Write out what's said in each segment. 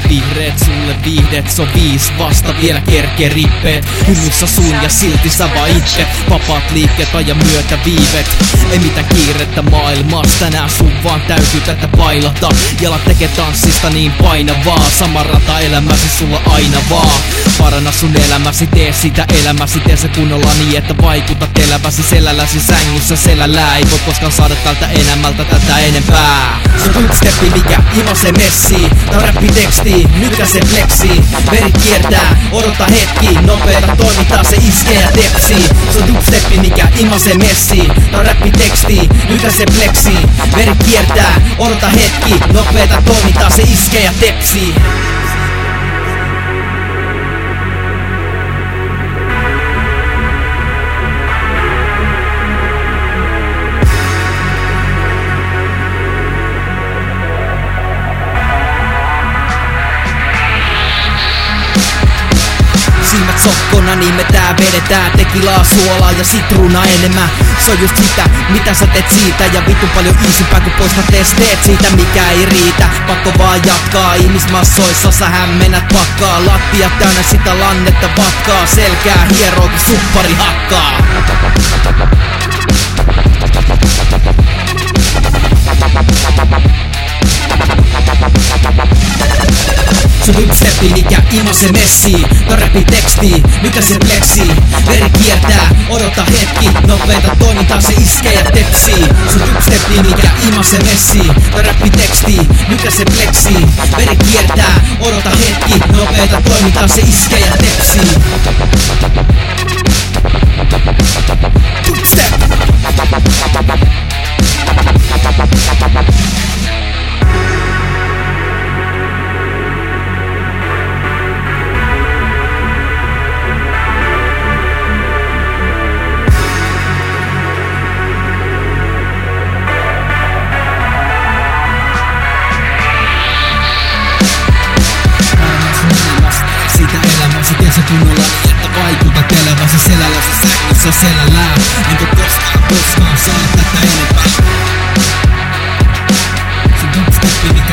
vihreet, sulle viihdet, se on 5 vasta, vielä kerkee rippeet. Hymyssä sun ja silti sä vaan itket. Vapaat liikkeet, ajan myötä viivet. Ei mitään kiirettä maailmassa, tänään sun vaan täytyy tätä bailata. Jalat tekee tanssista niin painavaa, sama rata elämäsi sulla aina vaan. Paranna sun elämäsi, tee sitä elämäsi, tee se kunnolla niin, että vaikutat eläväsi selälläsi sängyssä selällään. Ei voi koskaan saada tältä enemmältä tätä enempää. Se on dubstepi, mikä imasee messiin. Tää on räppiteksti, nytkä se flexii. Veri kiertää, odota hetki, nopeeta toimintaa se iskee ja tepsii. Se on dubstepi, mikä imasee messiin. Tää on räppiteksti, nytkä se flexii. Veri kiertää, odota hetki, nopeeta toimintaa se iskee ja tepsii. Silmät sokkona, niin me tää vedetään. Tekilaa, suolaa ja sitruuna enemmän. Se on just sitä, mitä sä teet siitä. Ja vitun paljon easympää kun poistat esteet siitä, mikä ei riitä. Pakko vaan jatkaa, ihmismassoissa sä hämmennät pakkaa. Lattia täynnä sitä lannetta vatkaa. Selkää hieroo kun suppari hakkaa. Se on dubstepi, mikä imasee messiin. Tää on räppiteksti, nykä se flexii. Veri kiertää, odota hetki, nopeeta toimintaa se iskee ja tepsii. Se on dubstepi, mikä imasee messiin. Tää on räppiteksti, nykä se flexii. Veri kiertää, odota hetki, nopeeta toimintaa se iskee ja tepsii. Dubstep. Tee se kunnolla niin, että vaikutat eläväsi selälläsi sängyssä selällään. Enkä koskaan saa tätä enempää. Se dubstepi, mikä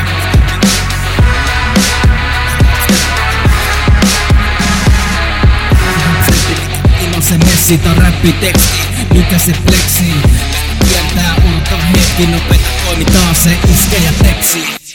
imasee messi, tää on räppiteksti, nykä se flexii. Kiertää, odottaa hetki, nopeeta toimitaan se iskee ja tepsii.